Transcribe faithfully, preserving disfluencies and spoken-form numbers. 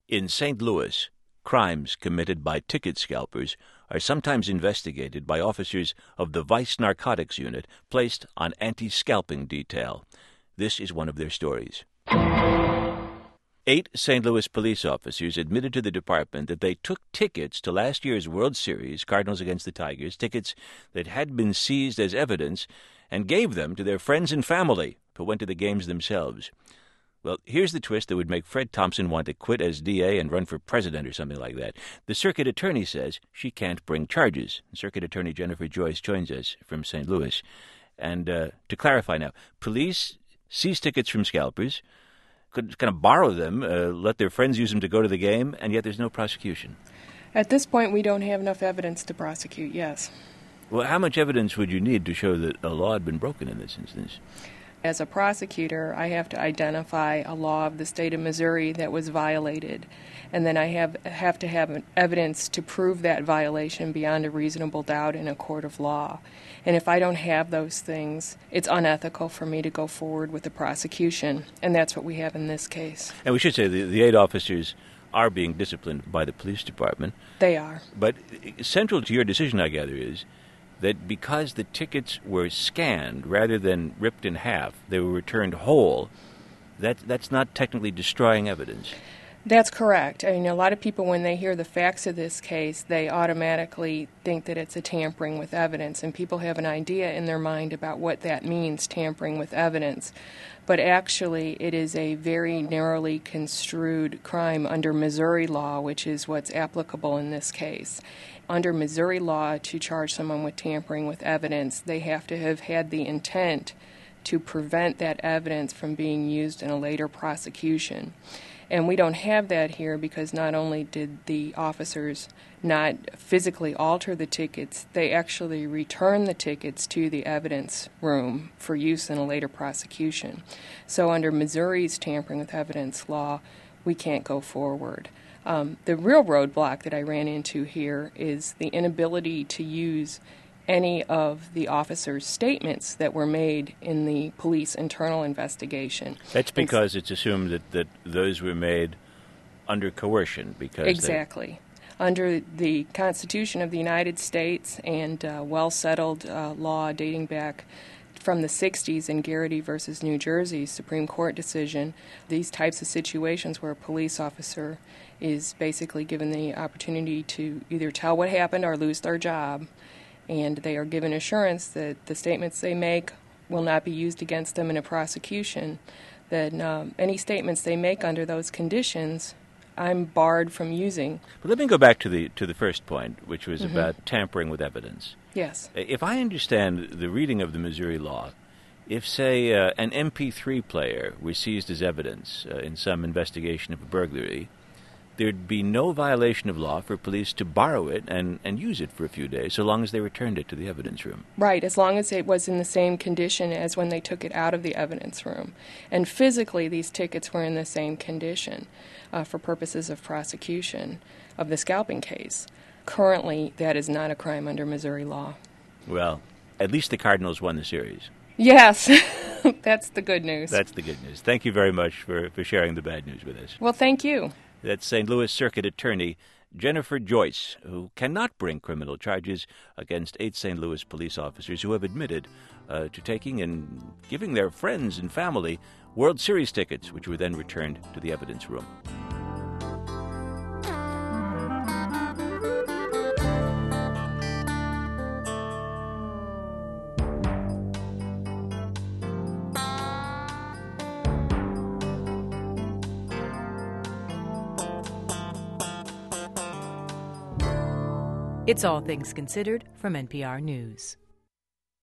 In Saint Louis, crimes committed by ticket scalpers are sometimes investigated by officers of the Vice Narcotics Unit placed on anti-scalping detail. This is one of their stories. Eight Saint Louis police officers admitted to the department that they took tickets to last year's World Series, Cardinals against the Tigers, tickets that had been seized as evidence, and gave them to their friends and family who went to the games themselves. Well, here's the twist that would make Fred Thompson want to quit as D A and run for president or something like that. The circuit attorney says she can't bring charges. Circuit Attorney Jennifer Joyce joins us from Saint Louis. And uh, to clarify now, police seize tickets from scalpers, could kind of borrow them, uh, let their friends use them to go to the game, and yet there's no prosecution. At this point, we don't have enough evidence to prosecute, yes. Well, how much evidence would you need to show that a law had been broken in this instance? As a prosecutor, I have to identify a law of the state of Missouri that was violated, and then I have have to have evidence to prove that violation beyond a reasonable doubt in a court of law. And if I don't have those things, it's unethical for me to go forward with the prosecution, and that's what we have in this case. And we should say the, the eight officers are being disciplined by the police department. They are. But central to your decision, I gather, is that because the tickets were scanned rather than ripped in half, they were returned whole, that, that's not technically destroying evidence. That's correct. I mean, a lot of people, when they hear the facts of this case, they automatically think that it's a tampering with evidence, and people have an idea in their mind about what that means, tampering with evidence. But actually, it is a very narrowly construed crime under Missouri law, which is what's applicable in this case. Under Missouri law, to charge someone with tampering with evidence, they have to have had the intent to prevent that evidence from being used in a later prosecution. And we don't have that here because not only did the officers not physically alter the tickets, they actually returned the tickets to the evidence room for use in a later prosecution. So under Missouri's tampering with evidence law, we can't go forward. Um, the real roadblock that I ran into here is the inability to use any of the officers' statements that were made in the police internal investigation. That's because it's, it's assumed that, that those were made under coercion. Because exactly. They... Under the Constitution of the United States and uh, well-settled uh, law dating back from the sixties in Garrity versus New Jersey Supreme Court decision, these types of situations where a police officer is basically given the opportunity to either tell what happened or lose their job, and they are given assurance that the statements they make will not be used against them in a prosecution, then um, any statements they make under those conditions, I'm barred from using. But let me go back to the to the first point, which was mm-hmm. about tampering with evidence. Yes. If I understand the reading of the Missouri law, if, say, uh, an M P three player was seized as evidence uh, in some investigation of a burglary, there'd be no violation of law for police to borrow it and, and use it for a few days, so long as they returned it to the evidence room. Right, as long as it was in the same condition as when they took it out of the evidence room. And physically, these tickets were in the same condition uh, for purposes of prosecution of the scalping case. Currently, that is not a crime under Missouri law. Well, at least the Cardinals won the series. Yes, that's the good news. That's the good news. Thank you very much for, for sharing the bad news with us. Well, thank you. That's Saint Louis Circuit Attorney Jennifer Joyce, who cannot bring criminal charges against eight Saint Louis police officers who have admitted uh, to taking and giving their friends and family World Series tickets, which were then returned to the evidence room. It's All Things Considered from N P R News.